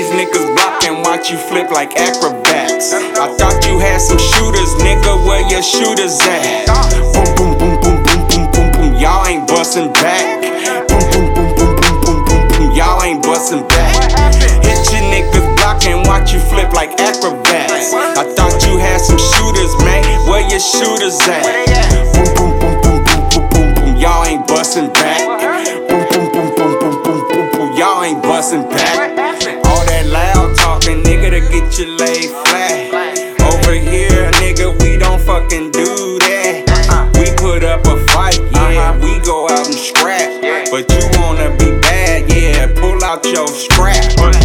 these niggas block and watch you flip like acrobats. I thought you had some shooters, nigga, where your shooters at? Boom, boom, boom, boom, boom, boom, boom, boom, y'all ain't bustin' back. Boom, boom, boom, boom, boom, boom, boom, boom, y'all ain't bustin' back. Hit your niggas block and watch you flip like acrobats. I thought you had some shooters, man, where your shooters at? Boom, boom, boom, boom, boom, boom, boom, boom, y'all ain't bustin' back. Boom, boom, boom, boom, boom, boom, boom, boom, y'all ain't bustin' back. All that loud talking, nigga, to get you laid flat. Over here, nigga, we don't fucking do that. We put up a fight, yeah, we go out and scrap. But you wanna be bad, yeah, pull out your strap.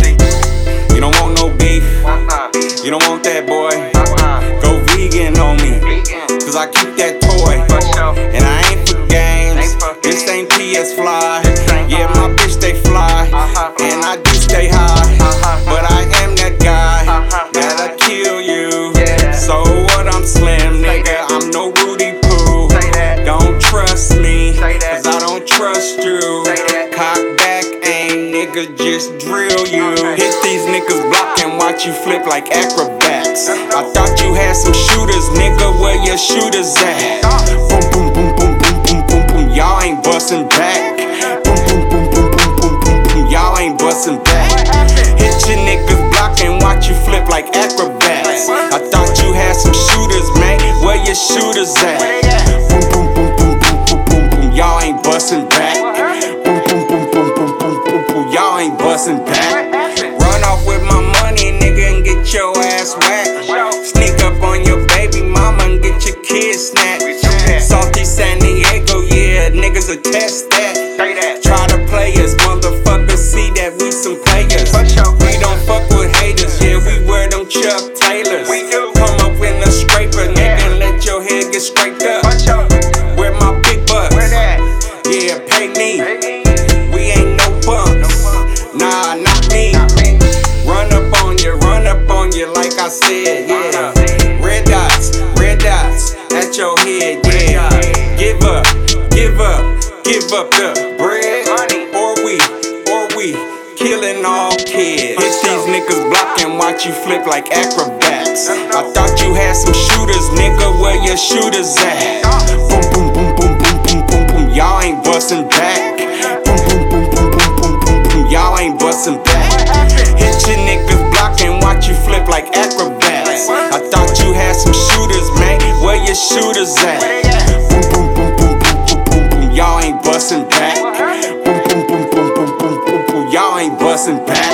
You don't want no beef, you don't want that, boy. Go vegan on me, cause I keep that toy. And I ain't for games, this ain't PS Fly. Yeah, my bitch, they fly, and I do stay high. But I am that guy that'll kill you. So what, I'm Slim, nigga, I'm no Rudy Poo. Don't trust me, cause I don't trust you. Cock back, aim, nigga, just drill you. Hit these niggas block and watch you flip like acrobats. I thought you had some shooters, nigga, where your shooters at? Boom, boom, boom, boom, boom, boom, boom, boom, y'all ain't bustin' back. Boom, boom, boom, boom, boom, boom, boom, boom, y'all ain't bustin' back. Hit your niggas block and watch you flip like acrobats. I thought you had some shooters, man, where your shooters at? Boom, boom, boom, boom, boom, boom, boom, boom, y'all ain't bustin' back. Boom, boom, boom, boom, boom, boom, boom, boom, y'all ain't bustin' back. Run off with my money, nigga, and get your ass whacked. Sneak up on your baby mama and get your kids snatched. Salty San Diego, yeah, niggas attest that. Try to play us, motherfuckers, see that we some players. We don't fuck with haters, yeah, we wear them Chuck Taylors. Come up in a scraper, nigga, and let your head get scraped up. Where my big bucks? Yeah, pay me. We ain't no bumps. Nah, not me. Run up on you like I said, yeah. Red dots at your head, yeah. Give up the bread, or we killing all kids. Hit these niggas block and watch you flip like acrobats. I thought you had some shooters, nigga, where your shooters at? Boom, boom, boom, boom, boom, boom, boom, boom, y'all ain't bustin' back. Boom, boom, boom, boom, boom, boom, boom, boom, y'all ain't bustin' back. Hit your niggas block and watch you flip like acrobats. I thought you had some shooters, man, where your shooters at? Boom, boom, boom, boom, boom, boom, boom, boom, y'all ain't bustin' back. Boom, boom, boom, boom, boom, boom, boom, boom, y'all ain't bustin' back.